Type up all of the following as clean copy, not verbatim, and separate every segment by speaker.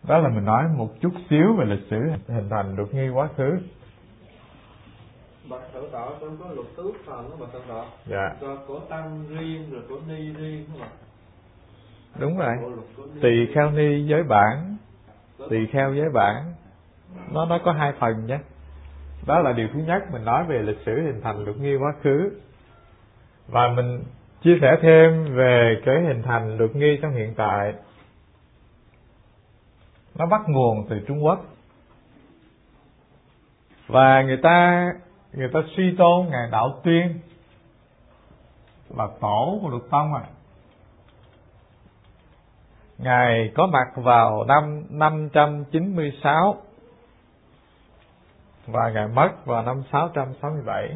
Speaker 1: Đó là mình nói một chút xíu về lịch sử hình thành luật nghi quá khứ.
Speaker 2: Bậc tự tọa trong có luật tứ phần đó bậc tự tọa.
Speaker 1: Dạ.
Speaker 2: Rồi của tăng riêng rồi của ni riêng không ạ?
Speaker 1: Đúng rồi. Tỳ kheo ni giới bản, tỳ kheo giới bản, nó có hai phần nhé. Đó là điều thứ nhất, mình nói về lịch sử hình thành luật nghi quá khứ. Và mình chia sẻ thêm về cái hình thành luật nghi trong hiện tại. Nó bắt nguồn từ Trung Quốc. Và người ta suy tôn ngài Đạo Tuyên là tổ của luật tông à. Ngài có mặt vào năm 596 và ngài mất vào năm 667.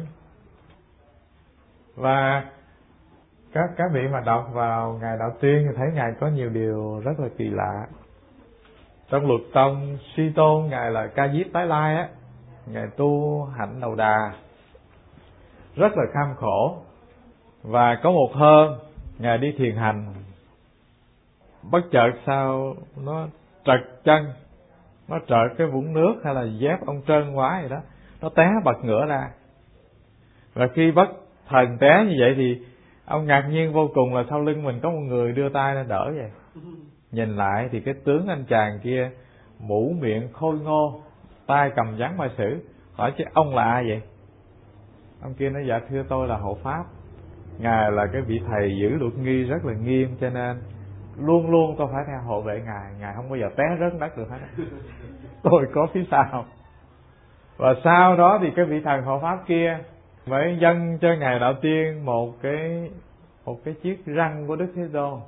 Speaker 1: Và các vị mà đọc vào ngài Đạo Tuyên thì thấy ngài có nhiều điều rất là kỳ lạ. Trong luật tông suy tôn ngài là Ca Diếp Tái Lai á, ngài tu hạnh đầu đà rất là kham khổ. Và có một hôm ngài đi thiền hành, bất chợt sao nó trật chân, nó trợt cái vũng nước hay là dép ông trơn quá vậy đó, nó té bật ngửa ra. Và khi bất thần té như vậy thì ông ngạc nhiên vô cùng là sau lưng mình có một người đưa tay ra đỡ vậy. Nhìn lại thì cái tướng anh chàng kia mũ miệng khôi ngô, tay cầm gián ma sử. Hỏi chứ ông là ai vậy? Ông kia nói dạ thưa tôi là hộ pháp. Ngài là cái vị thầy giữ luật nghi rất là nghiêm, cho nên luôn luôn tôi phải theo hộ vệ ngài không bao giờ té rớt đất được hết. Tôi có phía sau. Và sau đó thì cái vị thần hộ pháp kia mới dâng cho ngài Đạo Tiên một cái chiếc răng của Đức Thế Tôn.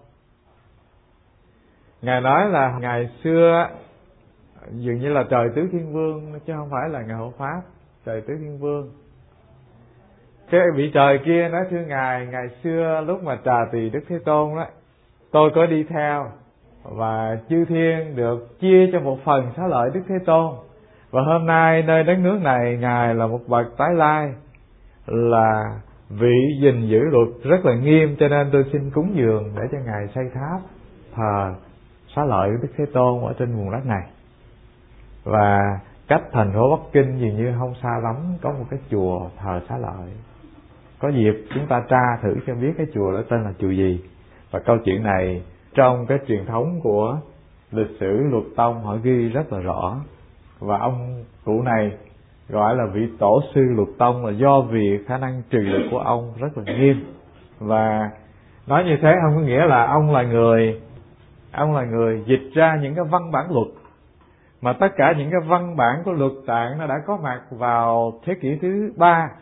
Speaker 1: Ngài nói là ngày xưa dường như là trời tứ thiên vương chứ không phải là ngài hộ pháp, trời tứ thiên vương. Cái vị trời kia nói thưa ngài, ngày xưa lúc mà trà tỳ Đức Thế Tôn đó, tôi có đi theo và chư thiên được chia cho một phần xá lợi Đức Thế Tôn. Và hôm nay nơi đất nước này ngài là một bậc tái lai, là vị gìn giữ luật rất là nghiêm, cho nên tôi xin cúng dường để cho ngài xây tháp thờ xá lợi Đức Thế Tôn ở trên vùng đất này. Và cách thành phố Bắc Kinh dường như không xa lắm có một cái chùa thờ xá lợi. Có dịp chúng ta tra thử cho biết cái chùa đó tên là chùa gì. Và câu chuyện này trong cái truyền thống của lịch sử luật tông họ ghi rất là rõ. Và ông cụ này gọi là vị tổ sư luật tông là do vì khả năng trì lực của ông rất là nghiêm. Và nói như thế không có nghĩa là ông là người dịch ra những cái văn bản luật, mà tất cả những cái văn bản của luật tạng nó đã có mặt vào thế kỷ thứ 3,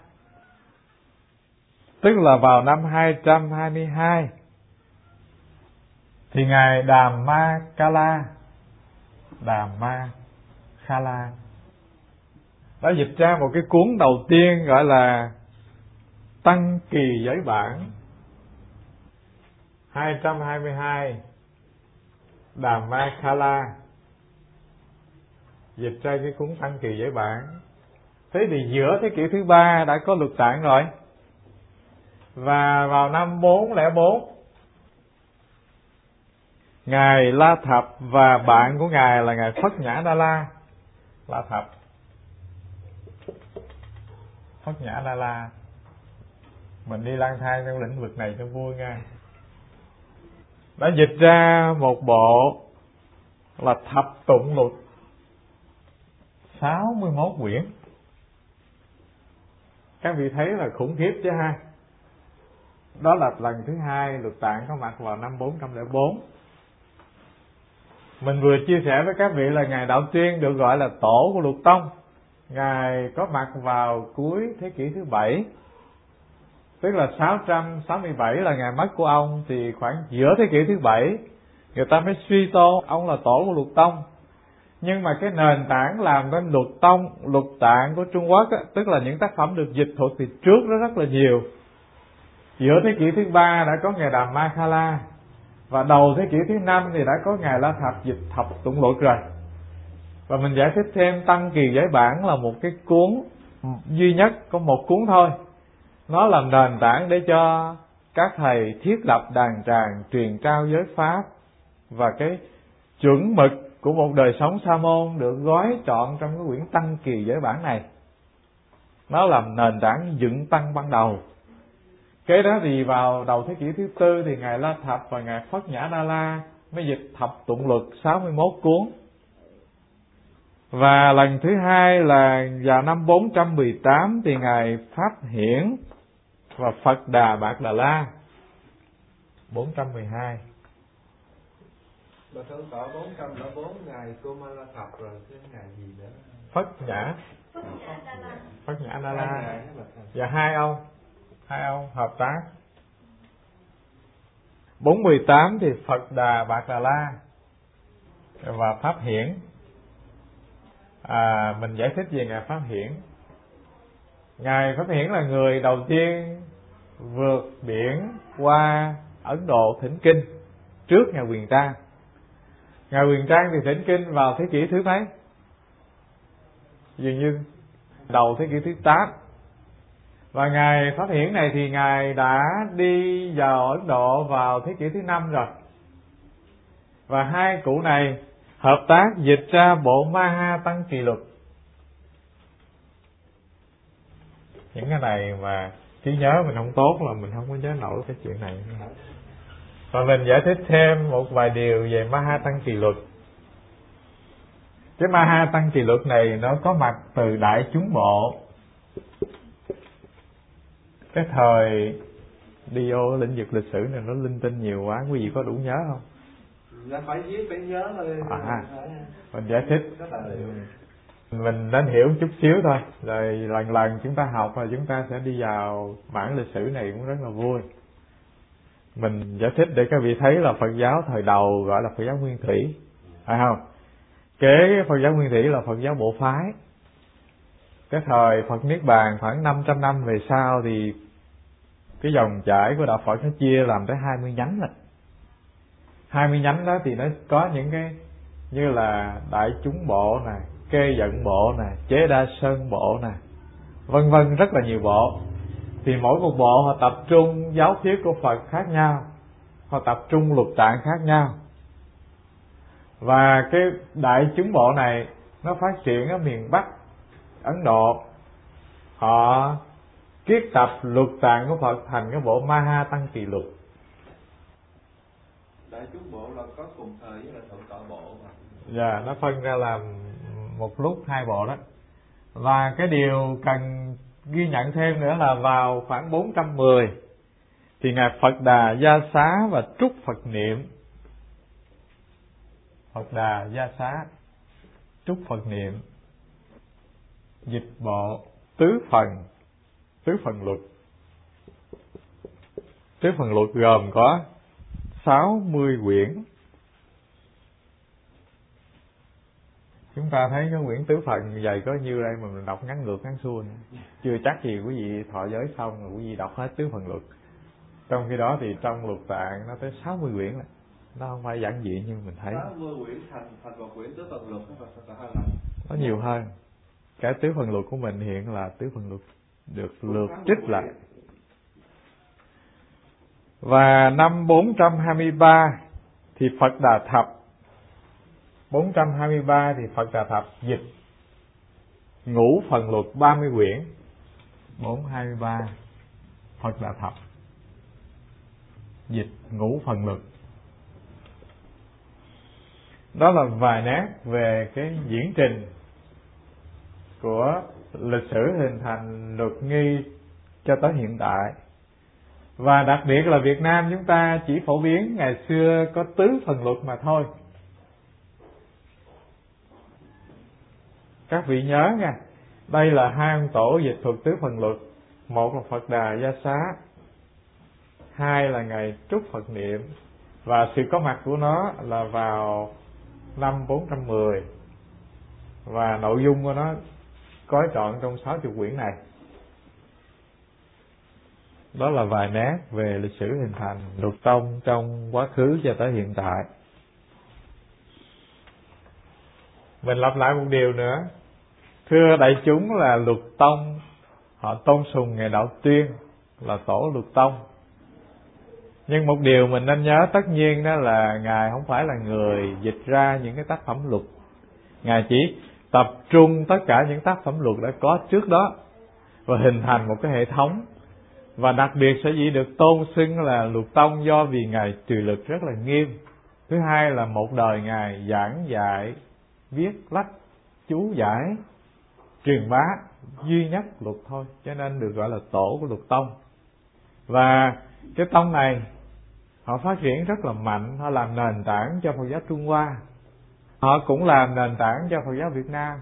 Speaker 1: tức là vào năm 222 thì ngài Đàm Ma Kha La đã dịch ra một cái cuốn đầu tiên gọi là Tăng Kỳ Giới Bản. 222 Đàm Ma Kha La dịch ra cái cuốn Tăng Kỳ Giới Bản. Thế thì giữa thế kỷ thứ 3 đã có luật tạng rồi. Và vào năm 404 ngài La Thập và bạn của ngài là ngài Phất Nhã Đa La, La Thập, Phất Nhã Đa La, mình đi lang thang trong lĩnh vực này cho vui nha, đã dịch ra một bộ là Thập Tụng Luật 61 quyển. Các vị thấy là khủng khiếp chứ ha. Đó là lần thứ hai luật tạng có mặt vào năm 404. Mình vừa chia sẻ với các vị là ngài Đạo Tuyên được gọi là tổ của luật tông. Ngài có mặt vào cuối thế kỷ thứ 7, tức là 667 là ngày mất của ông, thì khoảng giữa thế kỷ thứ 7 người ta mới suy tôn ông là tổ của luật tông. Nhưng mà cái nền tảng làm nên luật tạng của Trung Quốc á, tức là những tác phẩm được dịch thuật thì trước đó rất là nhiều. Giữa thế kỷ thứ 3 đã có ngài Đàm Ma Kha La, và đầu thế kỷ thứ 5 thì đã có ngài La Thập dịch Thập Tụng Luật rồi. Và mình giải thích thêm, Tăng Kỳ Giới Bản là một cái cuốn duy nhất, có một cuốn thôi. Nó làm nền tảng để cho các thầy thiết lập đàn tràng truyền trao giới pháp và cái chuẩn mực của một đời sống sa môn được gói trọn trong cái quyển Tăng Kỳ Giới Bản này. Nó làm nền tảng dựng tăng ban đầu. Kế đó thì vào đầu thế kỷ thứ tư thì ngài La Thập và ngài Phất Nhã Đa La mới dịch Thập Tụng Luật 61 cuốn. Và lần thứ hai là vào năm 418 thì ngài Pháp Hiển và Phật Đà Bạc Đà La 412.
Speaker 2: Bà thượng tọa 404 ngày cô Ma La Thập rồi cái ngày gì nữa?
Speaker 1: Phất Nhã Đa La. Và hai ông hợp tác. 418 thì Phật Đà Bạc Đà La và Pháp Hiển. Mình giải thích về ngài Pháp Hiển. Ngài Pháp Hiển là người đầu tiên vượt biển qua Ấn Độ thỉnh kinh trước ngài Huyền Trang. Ngài Huyền Trang thì thỉnh kinh vào thế kỷ thứ mấy? Dường như đầu thế kỷ thứ 8. Và ngài Pháp Hiển này thì ngài đã đi vào Ấn Độ vào thế kỷ thứ 5 rồi. Và hai cụ này hợp tác dịch ra bộ Maha Tăng Kỳ Luật. Những cái này mà trí nhớ mình không tốt là mình không có nhớ nổi cái chuyện này. Và mình giải thích thêm một vài điều về Maha Tăng Kỳ Luật. Cái Maha Tăng Kỳ Luật này nó có mặt từ Đại Chúng Bộ. Cái thời đi vô lĩnh vực lịch sử này nó linh tinh nhiều quá, quý vị có đủ nhớ không?
Speaker 2: Là phải viết phải nhớ thôi.
Speaker 1: Mình giải thích, mình nên hiểu chút xíu thôi, rồi lần lần chúng ta học và chúng ta sẽ đi vào mảng lịch sử này cũng rất là vui. Mình giải thích để các vị thấy là Phật giáo thời đầu gọi là Phật giáo Nguyên Thủy, phải không? Kế Phật giáo Nguyên Thủy là Phật giáo Bộ Phái. Cái thời Phật Niết Bàn khoảng 500 năm về sau thì cái dòng chảy của đạo Phật nó chia làm tới 20 nhánh rồi. 20 nhánh đó thì nó có những cái như là Đại Chúng Bộ nè, Kê Vận Bộ nè, Chế Đa Sơn Bộ nè, vân vân, rất là nhiều bộ. Thì mỗi một bộ họ tập trung giáo thuyết của Phật khác nhau, họ tập trung lục tạng khác nhau. Và cái Đại Chúng Bộ này nó phát triển ở miền Bắc Ấn Độ. Họ kiết tập lục tạng của Phật thành cái bộ Maha Tăng Kỳ Luật.
Speaker 2: Đại Chúng Bộ là có cùng thời với là Thượng Tọa Bộ mà.
Speaker 1: Dạ, nó phân ra làm một lúc hai bộ đó. Và cái điều cần ghi nhận thêm nữa là vào khoảng 410 thì ngài Phật Đà Gia Xá và Trúc Phật Niệm. Phật Đà Gia Xá, Trúc Phật Niệm dịch bộ tứ phần luật. Tứ phần luật gồm có 60 quyển. Chúng ta thấy cái quyển tứ phần dày có nhiêu đây mà mình đọc ngắn ngược ngắn xuôi. Chưa chắc gì quý vị thọ giới xong rồi quý vị đọc hết tứ phần luật. Trong khi đó thì trong lục tạng nó tới 60 quyển này. Nó không phải giản dị như mình thấy.
Speaker 2: 60 quyển thành một quyển tứ phần luật nó hơn.
Speaker 1: Nó nhiều hơn. Cái tứ phần luật của mình hiện là tứ phần luật được lược trích lại. Và năm 423 thì Phật Đà Thập 423 thì Phật Đà Thập dịch Ngũ Phần Luật 30 quyển. 423 Phật Đà Thập dịch Ngũ Phần Luật. Đó là vài nét về cái diễn trình của lịch sử hình thành luật nghi cho tới hiện tại. Và đặc biệt là Việt Nam chúng ta chỉ phổ biến ngày xưa có tứ phần luật mà thôi. Các vị nhớ nha, đây là hai ông tổ dịch thuật tứ phần luật. Một là Phật Đà Gia Xá, hai là ngài Trúc Phật Niệm. Và sự có mặt của nó là vào năm 410. Và nội dung của nó gói trọn trong 60 quyển này. Đó là vài nét về lịch sử hình thành luật tông trong quá khứ cho tới hiện tại. Mình lặp lại một điều nữa. Thưa đại chúng là luật tông, họ tôn sùng ngài Đạo Tuyên là tổ luật tông. Nhưng một điều mình nên nhớ tất nhiên đó là Ngài không phải là người dịch ra những cái tác phẩm luật. Ngài chỉ tập trung tất cả những tác phẩm luật đã có trước đó và hình thành một cái hệ thống. Và đặc biệt sở dĩ được tôn xưng là luật tông do vì Ngài trì lực rất là nghiêm. Thứ hai là một đời Ngài giảng dạy, viết lách, chú giải, truyền bá duy nhất luật thôi, cho nên được gọi là tổ của luật tông. Và cái tông này họ phát triển rất là mạnh, họ làm nền tảng cho Phật giáo Trung Hoa, họ cũng làm nền tảng cho Phật giáo Việt Nam.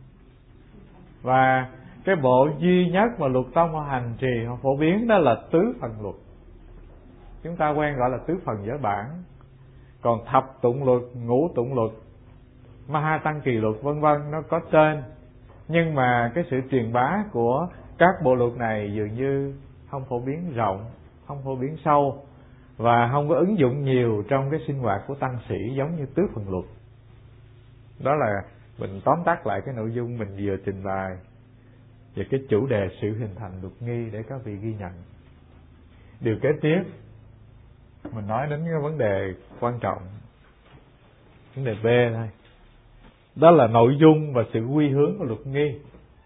Speaker 1: Và cái bộ duy nhất mà luật tông họ hành trì, họ phổ biến đó là tứ phần luật. Chúng ta quen gọi là tứ phần giới bản. Còn thập tụng luật, ngũ tụng luật, Maha Tăng Kỳ luật vân vân nó có tên, nhưng mà cái sự truyền bá của các bộ luật này dường như không phổ biến rộng, không phổ biến sâu và không có ứng dụng nhiều trong cái sinh hoạt của tăng sĩ giống như tứ phần luật. Đó là mình tóm tắt lại cái nội dung mình vừa trình bày về cái chủ đề sự hình thành luật nghi để các vị ghi nhận. Điều kế tiếp mình nói đến cái vấn đề quan trọng, vấn đề B thôi. Đó là nội dung và sự quy hướng của luật nghi.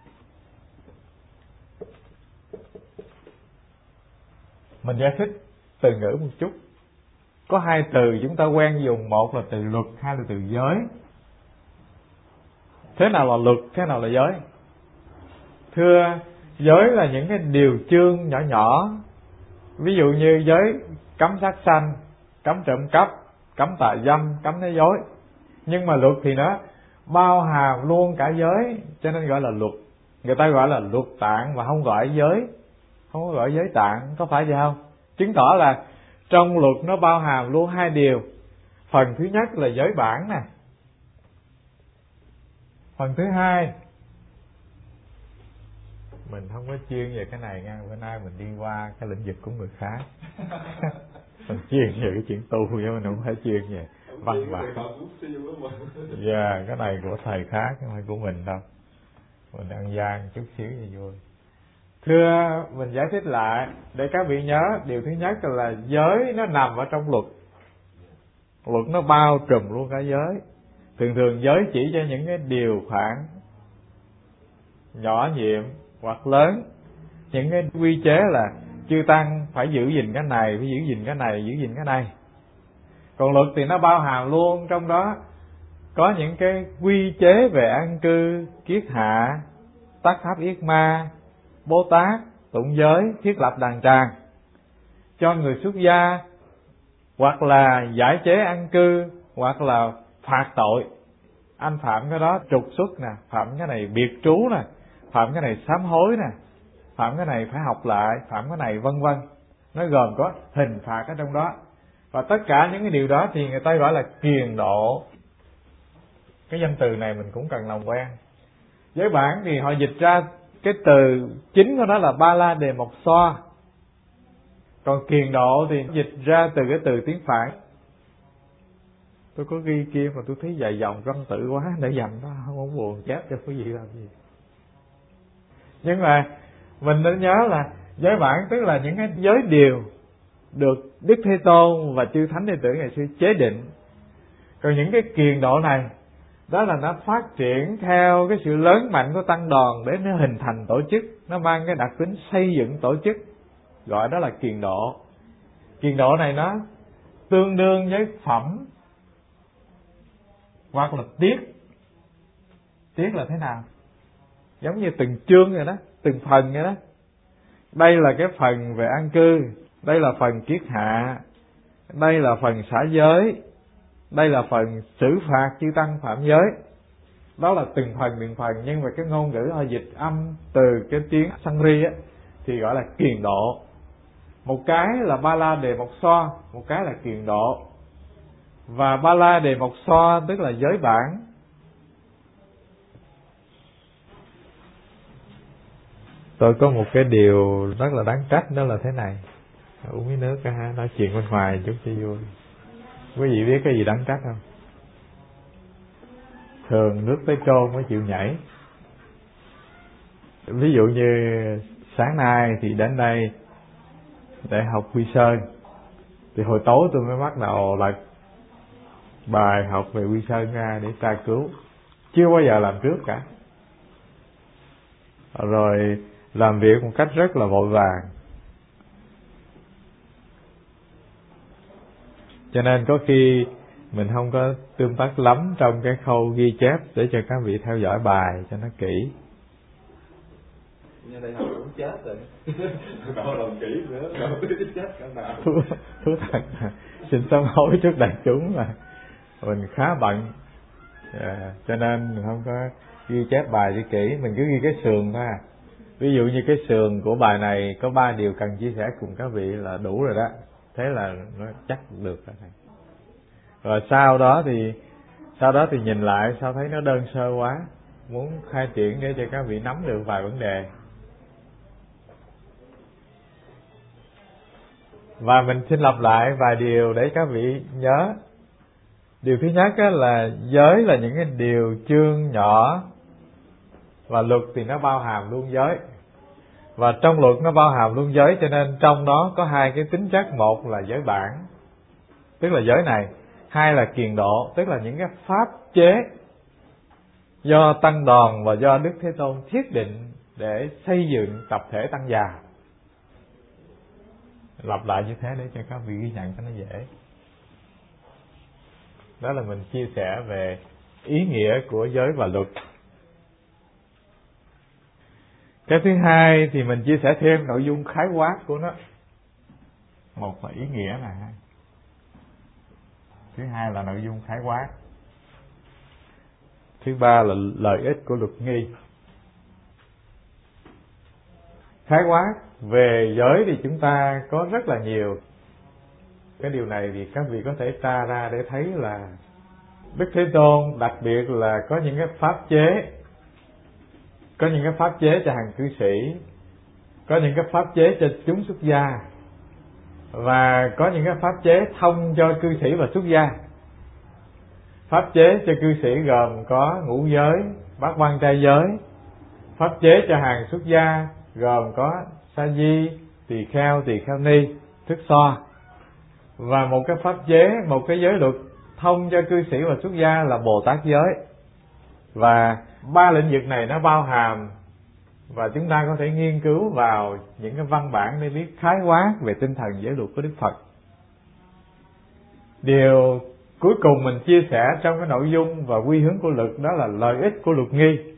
Speaker 1: Mình giải thích từ ngữ một chút. Có hai từ chúng ta quen dùng, một là từ luật, hai là từ giới. Thế nào là luật, thế nào là giới? Thưa, giới là những cái điều chương nhỏ nhỏ. Ví dụ như giới cấm sát sanh, cấm trộm cắp, cấm tà dâm, cấm nói dối. Nhưng mà luật thì nó bao hàm luôn cả giới, cho nên gọi là luật. Người ta gọi là luật tạng và không gọi giới, không có gọi giới tạng, có phải vậy không? Chứng tỏ là trong luật nó bao hàm luôn hai điều. Phần thứ nhất là giới bản nè. Phần thứ hai, mình không có chuyên về cái này nha, bữa nay mình đi qua cái lĩnh vực của người khác. Mình chuyên về cái chuyện tu, chứ mình không phải chuyên về văn bản. Dạ, cái này của thầy khác, không phải của mình đâu. Mình ăn gian chút xíu vậy vui. Thưa, mình giải thích lại để các vị nhớ. Điều thứ nhất là giới nó nằm ở trong luật. Luật nó bao trùm luôn cả giới. Thường thường giới chỉ cho những cái điều khoản nhỏ nhiệm hoặc lớn. Những cái quy chế là chư tăng phải giữ gìn cái này, phải giữ gìn cái này, giữ gìn cái này. Còn luật thì nó bao hàm luôn trong đó có những cái quy chế về an cư, kiết hạ, tắc pháp yết ma, Bồ Tát, tụng giới, thiết lập đàn tràng cho người xuất gia, hoặc là giải chế an cư, hoặc là phạt tội. Anh phạm cái đó trục xuất nè, phạm cái này biệt trú nè, phạm cái này sám hối nè, phạm cái này phải học lại, phạm cái này vân vân. Nó gồm có hình phạt ở trong đó. Và tất cả những cái điều đó thì người ta gọi là kiền độ. Cái danh từ này mình cũng cần làm quen. Giới bản thì họ dịch ra cái từ chính của nó là ba la đề mộc xoa. Còn kiền độ thì dịch ra từ cái từ tiếng Phạn. Tôi có ghi kia mà tôi thấy dài dòng văn tự quá, để dành đó không buồn chép cho quý vị làm gì. Nhưng mà mình nên nhớ là giới bản tức là những cái giới điều được Đức Thế Tôn và chư thánh đệ tử ngày xưa chế định. Còn những cái kiền độ này, đó là nó phát triển theo cái sự lớn mạnh của tăng đoàn để nó hình thành tổ chức, nó mang cái đặc tính xây dựng tổ chức, gọi đó là kiền độ. Kiền độ này nó tương đương với phẩm hoặc là tiết. Tiết là thế nào? Giống như từng chương vậy đó, từng phần vậy đó. Đây là cái phần về an cư, đây là phần kiết hạ, đây là phần xả giới, đây là phần xử phạt chư tăng phạm giới. Đó là từng phần, nhưng mà cái ngôn ngữ họ dịch âm từ cái tiếng Sanskrit á thì gọi là kiền độ. Một cái là ba la đề mộc xoa, một cái là kiền độ. Và ba la đề mộc xoa tức là giới bản. Tôi có một cái điều rất là đáng trách, đó là thế này. Uống miếng nước ha, nói chuyện bên ngoài chút cho vui. Quý vị biết cái gì đáng trách không? Thường nước tới trôn mới chịu nhảy. Ví dụ như sáng nay thì đến đây để học Quy Sơn. Thì hồi tối tôi mới bắt đầu lại bài học về Quy Sơn ra để tra cứu, chưa bao giờ làm trước cả, rồi làm việc một cách rất là vội vàng. Cho nên có khi mình không có tương tác lắm trong cái khâu ghi chép để cho các vị theo dõi bài cho nó kỹ.
Speaker 2: Như đây học cũng chết rồi. Đâu làm kỹ nữa, đâu chết cả nào.
Speaker 1: Thú thật, xin sám hối trước đại chúng là mình khá bận, cho nên mình không có ghi chép bài cho kỹ, mình cứ ghi cái sườn thôi. Ví dụ như cái sườn của bài này có 3 điều cần chia sẻ cùng các vị là đủ rồi đó, thế là nó chắc được rồi. Rồi sau đó thì nhìn lại sao thấy nó đơn sơ quá, muốn khai triển để cho các vị nắm được vài vấn đề. Và mình xin lặp lại vài điều để các vị nhớ. Điều thứ nhất là giới là những cái điều chương nhỏ, và luật thì nó bao hàm luôn giới. Và trong luật nó bao hàm luôn giới, cho nên trong đó có hai cái tính chất. Một là giới bản, tức là giới này. Hai là kiền độ, tức là những cái pháp chế do tăng đoàn và do Đức Thế Tôn thiết định để xây dựng tập thể tăng già. Lặp lại như thế để cho các vị ghi nhận cho nó dễ. Đó là mình chia sẻ về ý nghĩa của giới và luật. Cái thứ hai thì mình chia sẻ thêm nội dung khái quát của nó. Một là ý nghĩa nè, thứ hai là nội dung khái quát, thứ ba là lợi ích của luật nghi. Khái quát về giới thì chúng ta có rất là nhiều. Cái điều này thì các vị có thể tra ra để thấy là Đức Thế Tôn đặc biệt là có những cái pháp chế, có những cái pháp chế cho hàng cư sĩ, có những cái pháp chế cho chúng xuất gia, và có những cái pháp chế thông cho cư sĩ và xuất gia. Pháp chế cho cư sĩ gồm có ngũ giới, bát quan trai giới. Pháp chế cho hàng xuất gia gồm có sa di, tỳ kheo ni, thức so. Và một cái pháp chế, một cái giới luật thông cho cư sĩ và xuất gia là Bồ Tát giới. Và ba lĩnh vực này nó bao hàm, và chúng ta có thể nghiên cứu vào những cái văn bản để biết khái quát về tinh thần giới luật của Đức Phật. Điều cuối cùng mình chia sẻ trong cái nội dung và quy hướng của luật đó là lợi ích của luật nghi.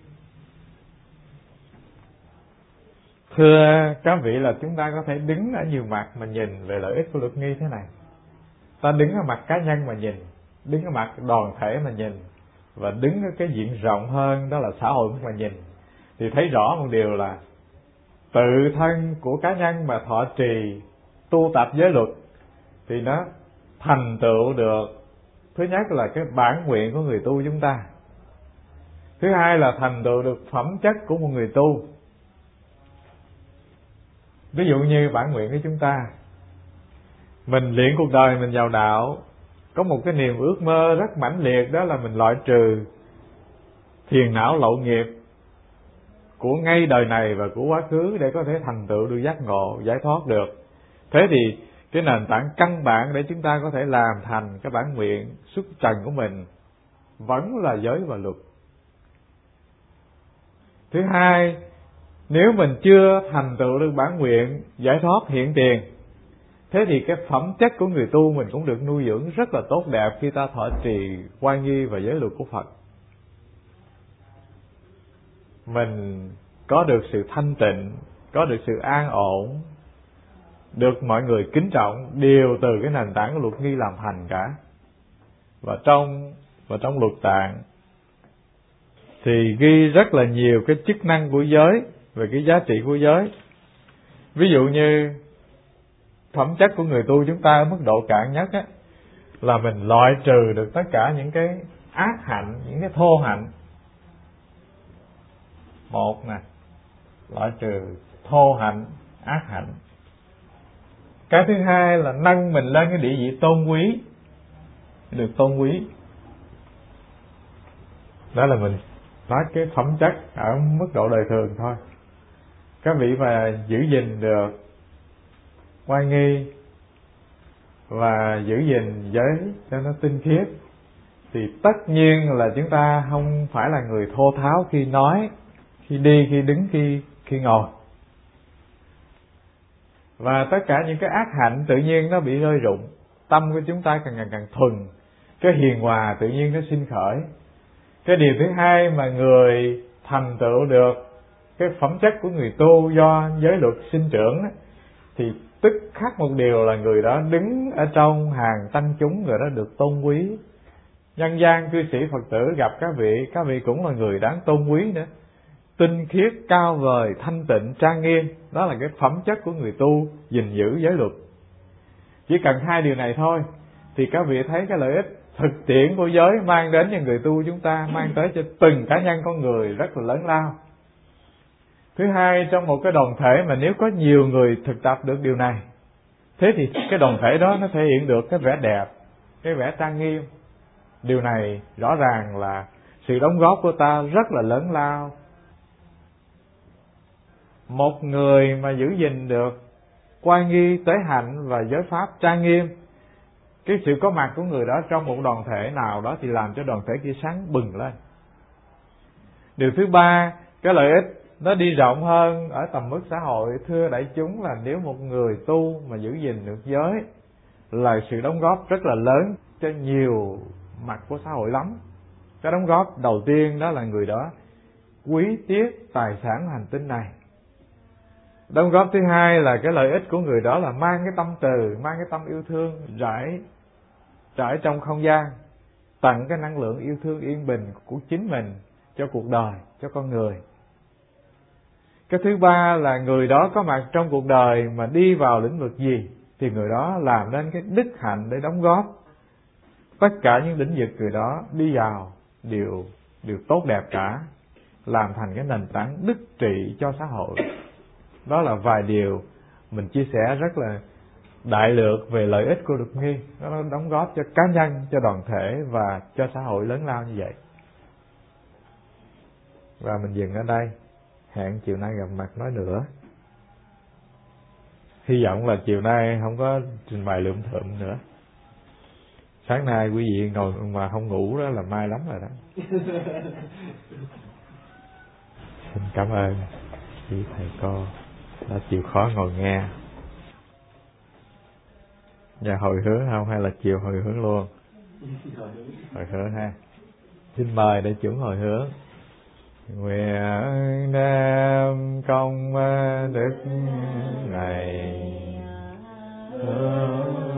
Speaker 1: Thưa các vị, là chúng ta có thể đứng ở nhiều mặt mà nhìn về lợi ích của luật nghi thế này. Ta đứng ở mặt cá nhân mà nhìn, đứng ở mặt đoàn thể mà nhìn, và đứng ở cái diện rộng hơn đó là xã hội mà nhìn, thì thấy rõ một điều là tự thân của cá nhân mà thọ trì tu tập giới luật thì nó thành tựu được, thứ nhất là cái bản nguyện của người tu chúng ta, thứ hai là thành tựu được phẩm chất của một người tu. Ví dụ như bản nguyện của chúng ta, mình luyện cuộc đời mình vào đạo, có một cái niềm ước mơ rất mãnh liệt, đó là mình loại trừ phiền não lậu nghiệp của ngay đời này và của quá khứ để có thể thành tựu được giác ngộ, giải thoát được. Thế thì cái nền tảng căn bản để chúng ta có thể làm thành cái bản nguyện xuất trần của mình vẫn là giới và luật. Thứ hai, nếu mình chưa thành tựu được bản nguyện giải thoát hiện tiền, thế thì cái phẩm chất của người tu mình cũng được nuôi dưỡng rất là tốt đẹp khi ta thọ trì oai nghi và giới luật của Phật. Mình có được sự thanh tịnh, có được sự an ổn, được mọi người kính trọng, đều từ cái nền tảng của luật nghi làm thành cả. Và trong luật tạng thì ghi rất là nhiều cái chức năng của giới, về cái giá trị của giới. Ví dụ như phẩm chất của người tu chúng ta ở mức độ cạn nhất á, là mình loại trừ được tất cả những cái ác hạnh, những cái thô hạnh. Một nè, loại trừ thô hạnh, ác hạnh. Cái thứ hai là nâng mình lên cái địa vị tôn quý, được tôn quý. Đó là mình nói cái phẩm chất ở mức độ đời thường thôi. Các vị mà giữ gìn được oai nghi, và giữ gìn giới cho nó tinh khiết, thì tất nhiên là chúng ta không phải là người thô tháo khi nói, khi đi, khi đứng, khi ngồi. Và tất cả những cái ác hạnh tự nhiên nó bị rơi rụng, tâm của chúng ta càng ngày càng thuần, cái hiền hòa tự nhiên nó sinh khởi. Cái điều thứ hai mà người thành tựu được cái phẩm chất của người tu do giới luật sinh trưởng thì tức khắc một điều là người đó đứng ở trong hàng tăng chúng, người đó được tôn quý. Nhân gian cư sĩ Phật tử gặp các vị cũng là người đáng tôn quý nữa. Tinh khiết, cao vời, thanh tịnh, trang nghiêm, đó là cái phẩm chất của người tu gìn giữ giới luật. Chỉ cần hai điều này thôi thì các vị thấy cái lợi ích thực tiễn của giới mang đến cho người tu chúng ta, mang tới cho từng cá nhân con người rất là lớn lao. Thứ hai, trong một cái đoàn thể mà nếu có nhiều người thực tập được điều này, thế thì cái đoàn thể đó nó thể hiện được cái vẻ đẹp, cái vẻ trang nghiêm. Điều này rõ ràng là sự đóng góp của ta rất là lớn lao. Một người mà giữ gìn được oai nghi, tế hạnh và giới pháp trang nghiêm, cái sự có mặt của người đó trong một đoàn thể nào đó thì làm cho đoàn thể kia sáng bừng lên. Điều thứ ba, cái lợi ích nó đi rộng hơn ở tầm mức xã hội. Thưa đại chúng, là nếu một người tu mà giữ gìn được giới là sự đóng góp rất là lớn cho nhiều mặt của xã hội lắm. Cái đóng góp đầu tiên đó là người đó quý tiếc tài sản hành tinh này. Đóng góp thứ hai là cái lợi ích của người đó là mang cái tâm từ, mang cái tâm yêu thương rải trong không gian, tặng cái năng lượng yêu thương yên bình của chính mình cho cuộc đời, cho con người. Cái thứ ba là người đó có mặt trong cuộc đời mà đi vào lĩnh vực gì thì người đó làm nên cái đức hạnh để đóng góp. Tất cả những lĩnh vực người đó đi vào đều tốt đẹp cả, làm thành cái nền tảng đức trị cho xã hội. Đó là vài điều mình chia sẻ rất là đại lược về lợi ích của luật nghi. Nó đóng góp cho cá nhân, cho đoàn thể và cho xã hội lớn lao như vậy. Và mình dừng ở đây. Hẹn chiều nay gặp mặt nói nữa. Hy vọng là chiều nay không có trình bày lượm thượm nữa. Sáng nay quý vị ngồi mà không ngủ đó là may lắm rồi đó. Xin cảm ơn quý thầy cô đã chịu khó ngồi nghe. Và hồi hướng không hay là chiều hồi hướng luôn? Hồi hướng ha. Xin mời để chuẩn hồi hướng. Nguyện đem công đức này hướng